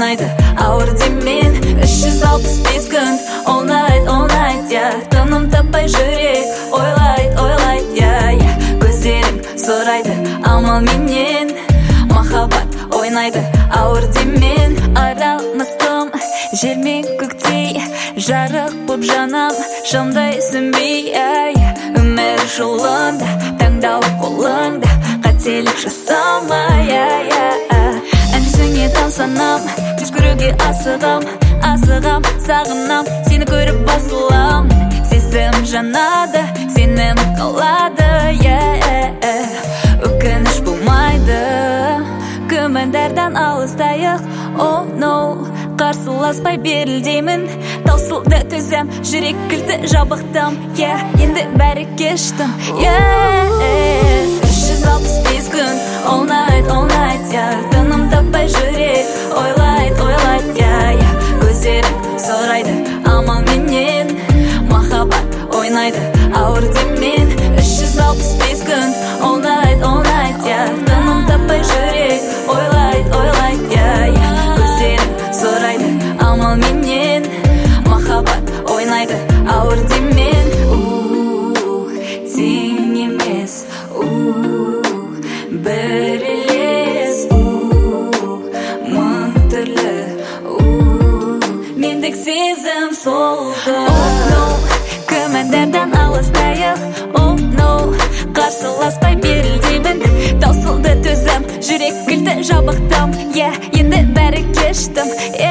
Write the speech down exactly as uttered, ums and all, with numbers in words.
ойнайды ауыр демен. Үш жүз алпыс бес күн all night, all night, yeah. Тыным таппай жүрек ойлайды, ойлайды, yeah, yeah. Көздерің сұрайды амал менен, махаббат ойнайды ауыр демен. Арамыз тым жер мен көктей, жарық боп жанам шамдай сөнбей, өмір жолында таңдау қолыңда, қателік жасамай. Әнсіңе тамсанам, тез көруге асығам, асығам, сағынам, сені көріп басылам. Сезім жанады, сенім қалады, өкініш болмайды, күмәндардан алыстайық. Oh no, қарсыласпай берілдеймін, таусылды төзем, жүрек кілті жабықтым, yeah, енді бәрі кештім, yeah. Үш жүз алпыс бес күн all night, all night, yeah. Тыным таппай жүрек ойлайды, ойлайды, yeah, yeah. Көздерің сұрайды амал менен, махаббат ойнайды ауыр демен. Үш жүз алпыс бес күн all night, all night, yeah. Тыным таппай жүрек ойлайды, ойлайды, yeah, yeah. Көздерің сұрайды амал менен, махаббат ойнайды ауыр демен. Тең емес, бір елес, мың түрлі, мендік сезім солды. Oh no, күмәндардан алыстайық. Oh no, қарсыласпай берілдеймін, таусылды төзім, жүрек кілті жабықтым, yeah, енді бәрі кештім, yeah.